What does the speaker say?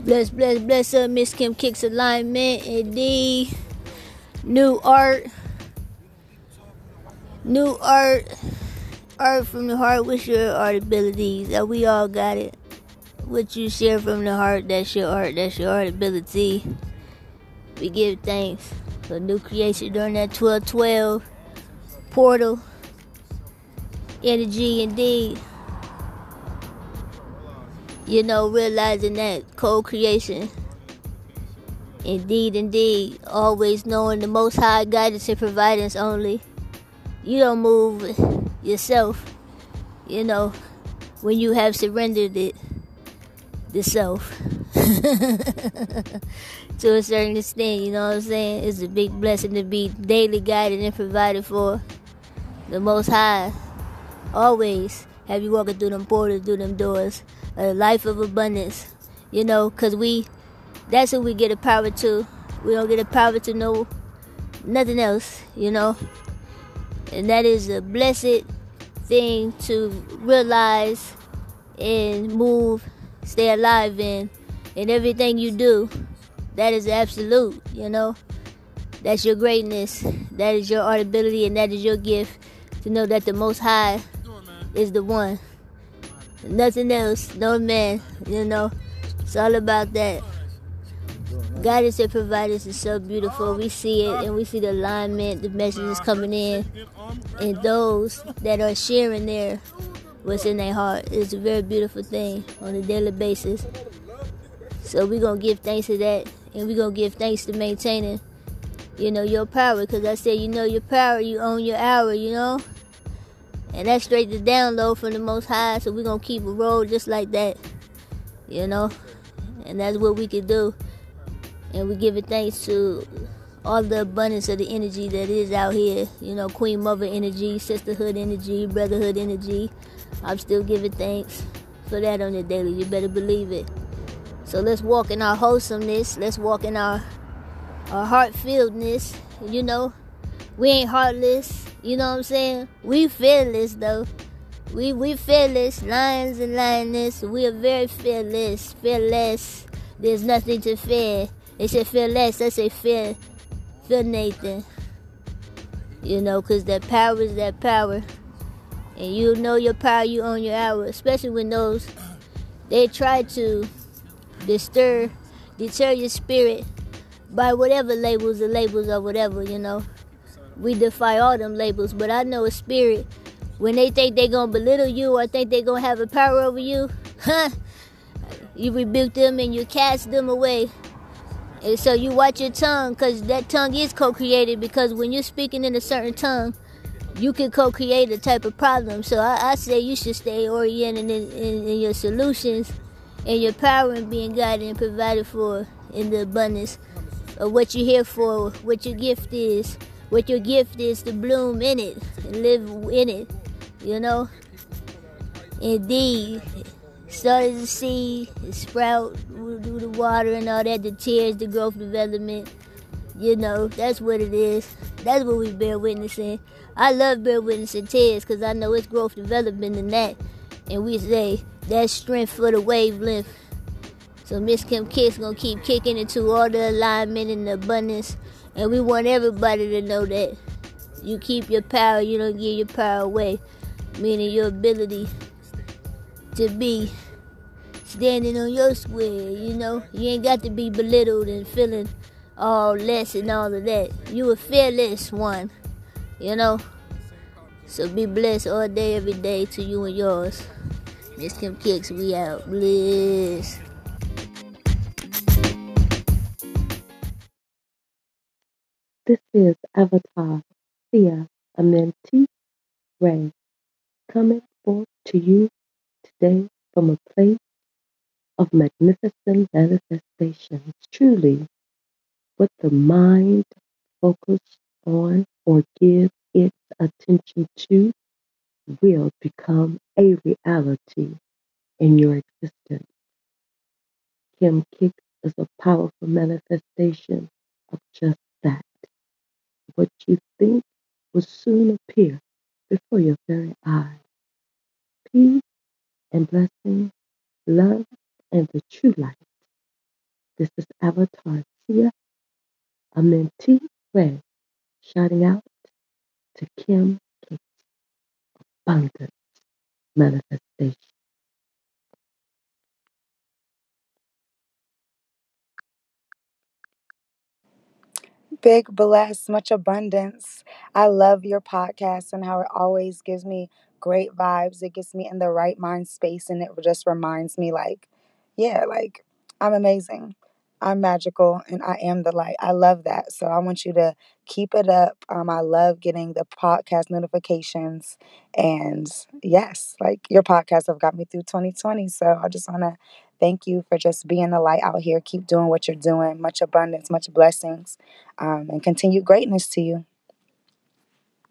Bless up, Miss Kim Kicks alignment. Indeed. New art. Art from the heart. What's your art abilities? We all got it. What you share from the heart, that's your art. That's your art ability. We give thanks for new creation during that 12-12 portal. Energy indeed. Realizing that co-creation. Indeed. Always knowing the Most High guidance and providence only. You don't move yourself, when you have surrendered it, the self. To a certain extent, you know what I'm saying? It's a big blessing to be daily guided and provided for. The Most High always have you walking through them portals, through them doors. A life of abundance, because that's who we get the power to. We don't get the power to know nothing else, And that is a blessed thing to realize and move, stay alive in everything you do. That is absolute, That's your greatness. That is your art ability, and that is your gift to know that the Most High is the one. Nothing else, no man, It's all about that. Guidance and providence is so beautiful. We see it, and we see the alignment, the messages coming in, and those that are sharing what's in their heart. It's a very beautiful thing on a daily basis. So we're going to give thanks to that, and we're going to give thanks to maintaining, your power. Because I said, your power, you own your hour, And that's straight to download from the Most High, so we're going to keep a roll just like that, And that's what we can do. And we give it thanks to all the abundance of the energy that is out here. Queen Mother energy, sisterhood energy, brotherhood energy. I'm still giving thanks for that on the daily. You better believe it. So let's walk in our wholesomeness. Let's walk in our heart-filledness, We ain't heartless, you know what I'm saying? We fearless, though. We fearless, lions and lioness. We are very fearless. There's nothing to fear. They said fear less. I say fear Nathan. Because that power is that power. And you know your power, you own your hour. Especially when they try to deter your spirit by whatever labels or whatever, We defy all them labels. But I know a spirit, when they think they're going to belittle you or think they're going to have a power over you, you rebuke them and you cast them away. And so you watch your tongue, because that tongue is co-created, because when you're speaking in a certain tongue, you can co-create a type of problem. So I say you should stay oriented in your solutions and your power and being guided and provided for in the abundance of what you're here for, what your gift is. What your gift is to bloom in it and live in it, Indeed. Start as a seed, sprout, do the water and all that, the tears, the growth, development. That's what it is. That's what we bear witnessing. I love bear witnessing tears because I know it's growth, development in that. And we say that's strength for the wavelength. So Miss Kim Kicks going to keep kicking into all the alignment and the abundance. And we want everybody to know that you keep your power, you don't give your power away. Meaning your ability to be standing on your square, You ain't got to be belittled and feeling all less and all of that. You a fearless one, So be blessed all day, every day to you and yours. Miss Kim Kicks, we out. Bliss. This is Avatar Sia Amenti Ray coming forth to you today from a place of magnificent manifestations. Truly, what the mind focus on or give its attention to will become a reality in your existence. Kim Kicks is a powerful manifestation of just that. What you think will soon appear before your very eyes. Peace and blessing, love, and the true light This is Avatar Sia, a mentee Ray, shouting out to Kim K. Abundance Manifestation. Big bless, much abundance. I love your podcast and how it always gives me great vibes. It gets me in the right mind space and it just reminds me like, yeah, like I'm amazing. I'm magical and I am the light. I love that. So I want you to keep it up. I love getting the podcast notifications. And yes, like your podcasts have got me through 2020. So I just want to thank you for just being the light out here. Keep doing what you're doing. Much abundance, much blessings and continued greatness to you.